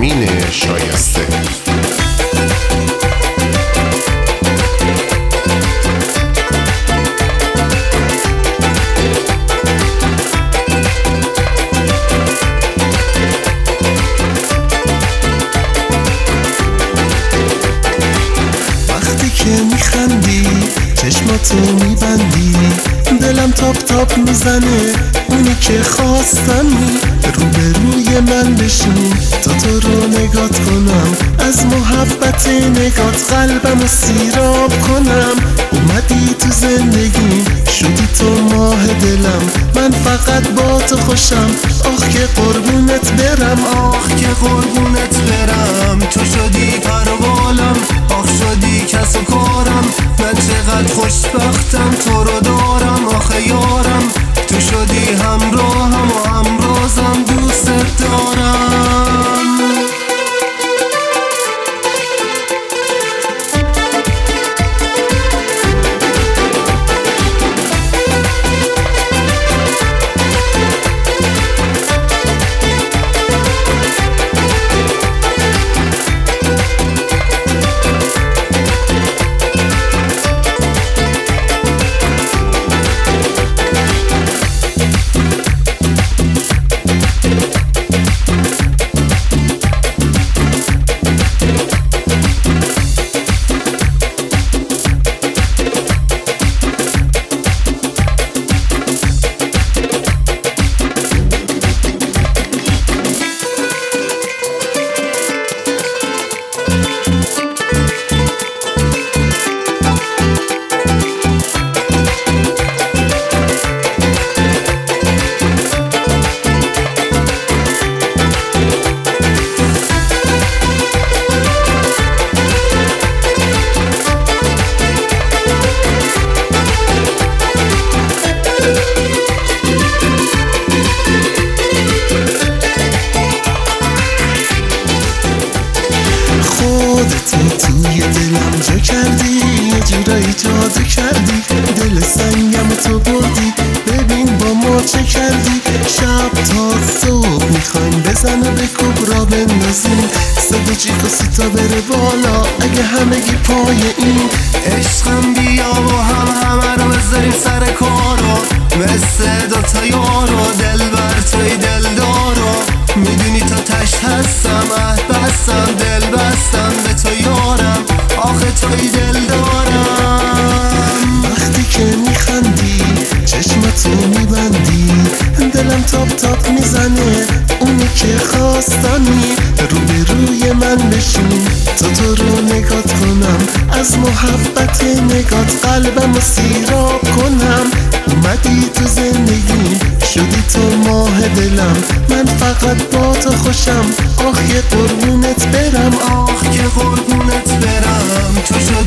امین شایسته. که میخندی چشماتو میبندی دلم تاپ تاپ میزنه اونی که خواستمی روبروی من بشین تو رو نگات کنم از محبت نگات قلبمو سیراب کنم اومدی تو زندگیم شدی تو ماه دلم من فقط با تو خوشم آخ که قربونت برم آخ که قربونت برم تو شدی پروالم آخ شدی کس و کارم من چقدر خوشبختم تو رو دارم آخه یارم تو شدی همراهم و همرازم دوست دارم. خودتو توی دلم جا کردی یه جورایی جادو کردی دل سنگم تو بردی ببین با ما چه کردی شب تا صبح میخوایم بزنه به کبرا بندازیم صدا جیک و سیتا بره بالا اگه همگی پای این عشقم بیا و همه رو بذاریم سر کارو مثل دوتا یارو دل بر توی دل دارو میدونی تا تش هستم بستم دل بستم به تو یارم آخه توی دل دارم. وقتی که میخندی چشماتو میبندی دلم تاپ تاپ میزنه اونی که خواستمی روبروی من بشین تو رو نگات کنم از محبت نگات قلبمو سیراب کنم اومدی تو زندگیم شدی تو ماه دلم من فقط با تو خوشم آخ که قربونت برم آخ که قربونت برم تو